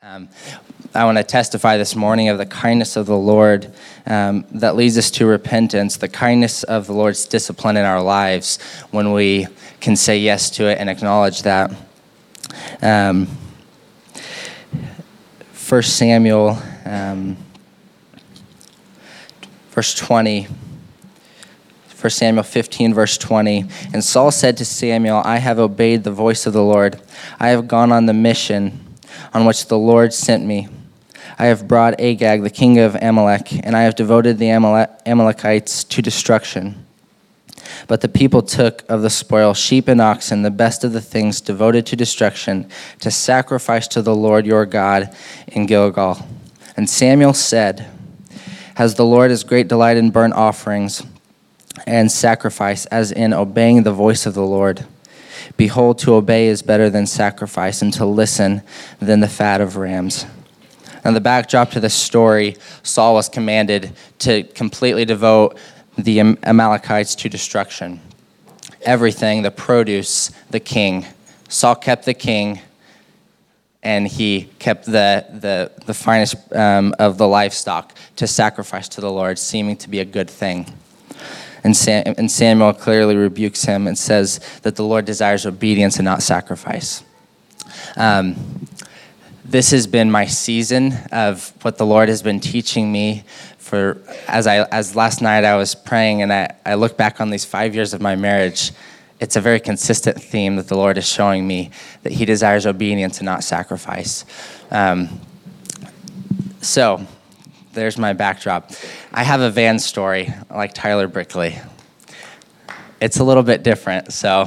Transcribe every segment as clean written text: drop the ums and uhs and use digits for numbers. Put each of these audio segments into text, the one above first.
Um, I want to testify this morning of the kindness of the Lord that leads us to repentance, the kindness of the Lord's discipline in our lives when we can say yes to it and acknowledge that. 1 Samuel, verse 20. 1 Samuel 15, verse 20. And Saul said to Samuel, I have obeyed the voice of the Lord. I have gone on the mission on which the Lord sent me. I have brought Agag, the king of Amalek, and I have devoted the Amalekites to destruction. But the people took of the spoil sheep and oxen, the best of the things devoted to destruction, to sacrifice to the Lord your God in Gilgal. And Samuel said, Has the Lord as great delight in burnt offerings and sacrifice as in obeying the voice of the Lord? Behold, to obey is better than sacrifice, and to listen than the fat of rams. And the backdrop to this story, Saul was commanded to completely devote the Amalekites to destruction. Everything, the produce, the king. Saul kept the king, and he kept the finest of the livestock to sacrifice to the Lord, seeming to be a good thing. And Samuel clearly rebukes him and says that the Lord desires obedience and not sacrifice. This has been my season of what the Lord has been teaching me as last night I was praying and I look back on these 5 years of my marriage. It's a very consistent theme that the Lord is showing me, that he desires obedience and not sacrifice. So there's my backdrop. I have a van story like Tyler Brickley. It's a little bit different. So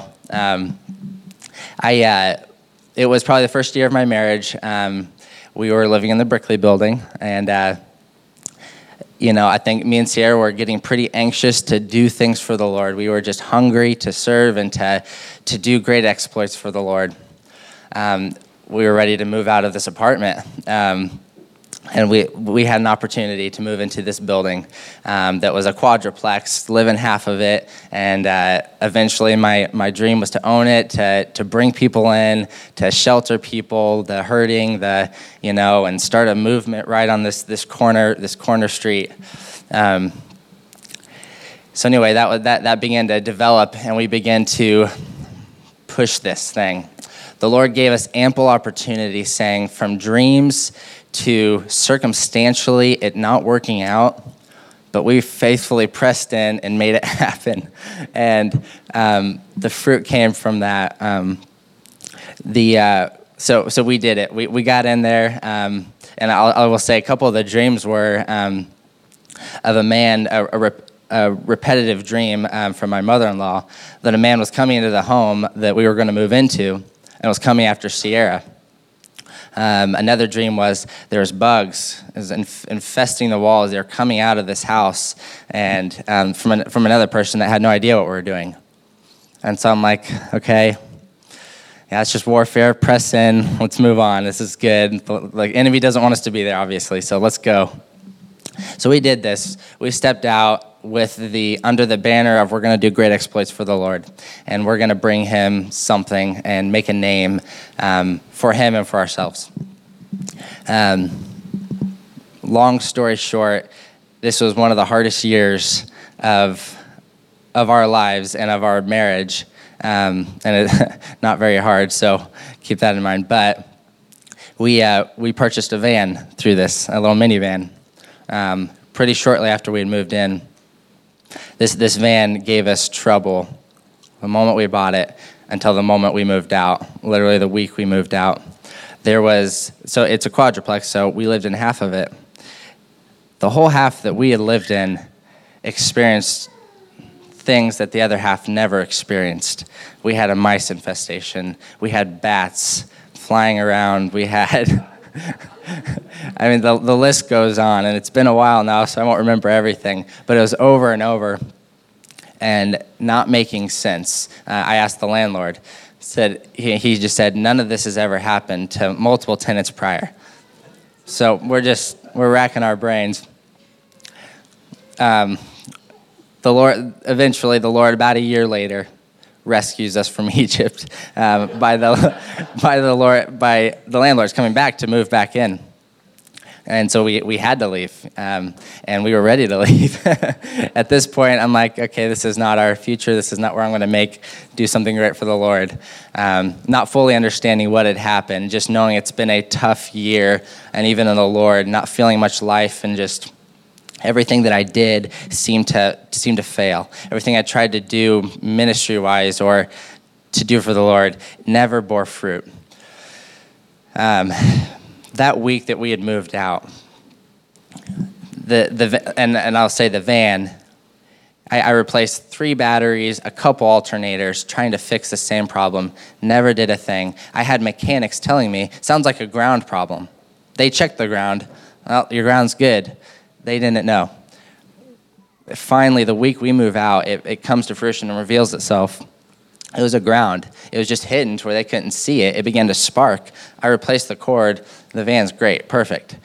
it was probably the first year of my marriage. We were living in the Brickley building, and I think me and Sierra were getting pretty anxious to do things for the Lord. We were just hungry to serve and to do great exploits for the Lord. We were ready to move out of this apartment. And we had an opportunity to move into this building that was a quadruplex, live in half of it, and eventually my dream was to own it, to bring people in, to shelter people, the hurting, and start a movement right on this corner street. So anyway, that began to develop, and we began to push this thing. The Lord gave us ample opportunity, saying from dreams to circumstantially it not working out, but we faithfully pressed in and made it happen. And the fruit came from that. So we did it. We got in there, and I will say a couple of the dreams were of a man, a repetitive dream from my mother-in-law, that a man was coming into the home that we were going to move into, and was coming after Sierra. Another dream was there was bugs infesting the walls. They were coming out of this house, and from another person that had no idea what we were doing. And so I'm like, okay, yeah, it's just warfare. Press in. Let's move on. This is good. Like, enemy doesn't want us to be there, obviously. So let's go. So we did this. We stepped out under the banner of we're going to do great exploits for the Lord, and we're going to bring him something and make a name for him and for ourselves. Long story short, this was one of the hardest years of our lives and of our marriage, and not very hard, so keep that in mind. But we purchased a van through this, a little minivan, pretty shortly after we had moved in. This van gave us trouble the moment we bought it until the moment we moved out, literally the week we moved out. So it's a quadruplex, so we lived in half of it. The whole half that we had lived in experienced things that the other half never experienced. We had a mice infestation. We had bats flying around. We had... I mean, the list goes on, and it's been a while now, so I won't remember everything, but it was over and over and not making sense. I asked the landlord, he just said, none of this has ever happened to multiple tenants prior. So we're racking our brains. Eventually, the Lord, about a year later, rescues us from Egypt by the landlords coming back to move back in. And so we had to leave, and we were ready to leave. At this point, I'm like, okay, this is not our future. This is not where I'm going to do something great for the Lord. Not fully understanding what had happened, just knowing it's been a tough year, and even in the Lord, not feeling much life, and just everything that I did seemed to fail. Everything I tried to do ministry-wise or to do for the Lord never bore fruit. That week that we had moved out, and I'll say the van, I replaced 3 batteries, a couple alternators, trying to fix the same problem. Never did a thing. I had mechanics telling me, sounds like a ground problem. They checked the ground. Well, your ground's good. They didn't know. Finally, the week we move out, it comes to fruition and reveals itself. It was a ground. It was just hidden to where they couldn't see it. It began to spark. I replaced the cord. The van's great, perfect.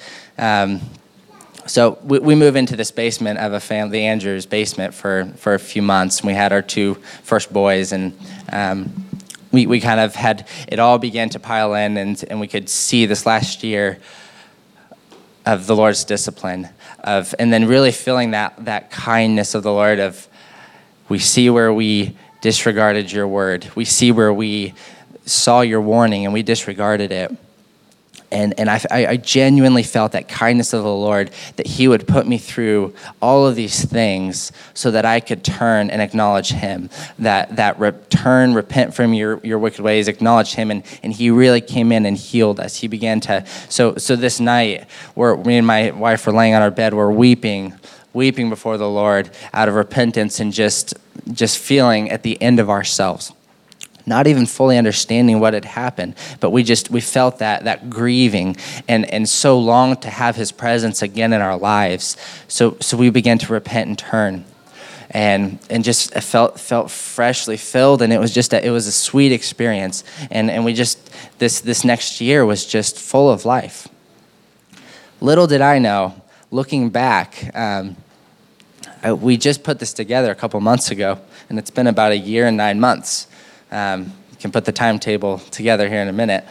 So we move into this basement of a family, the Andrews basement, for a few months. We had our 2 first boys, and we kind of had, it all began to pile in, and we could see this last year of the Lord's discipline, and then really feeling that kindness of the Lord of, we see where we disregarded your word. We see where we saw your warning and we disregarded it. And I genuinely felt that kindness of the Lord, that he would put me through all of these things so that I could turn and acknowledge him, repent from your wicked ways, acknowledge him, and he really came in and healed us. He began to, so this night, where me and my wife were laying on our bed, we're weeping before the Lord out of repentance and just feeling at the end of ourselves. Not even fully understanding what had happened, but we felt that grieving and so longed to have his presence again in our lives. So we began to repent and turn, and just felt freshly filled, and it was a sweet experience. And we this next year was just full of life. Little did I know, looking back, we just put this together a couple months ago, and it's been about 1 year and 9 months. You can put the timetable together here in a minute.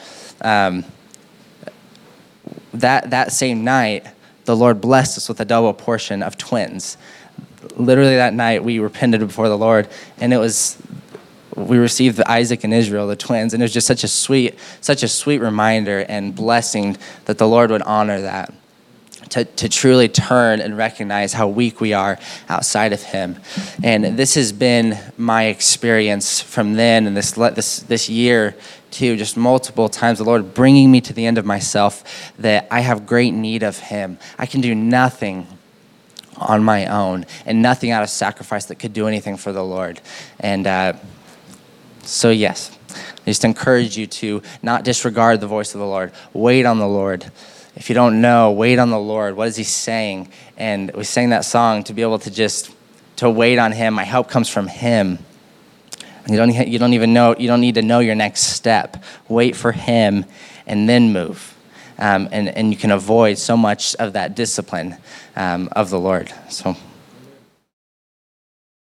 That same night, the Lord blessed us with a double portion of twins. Literally that night, we repented before the Lord, and we received Isaac and Israel, the twins, and it was just such a sweet reminder and blessing that the Lord would honor that. To truly turn and recognize how weak we are outside of him. And this has been my experience from then and this year too, just multiple times, the Lord bringing me to the end of myself, that I have great need of him. I can do nothing on my own, and nothing out of sacrifice that could do anything for the Lord. And so yes, I just encourage you to not disregard the voice of the Lord. Wait on the Lord. If you don't know, wait on the Lord. What is he saying? And we sang that song to be able to wait on him. My help comes from him. You don't need to know your next step. Wait for him and then move. And you can avoid so much of that discipline of the Lord. So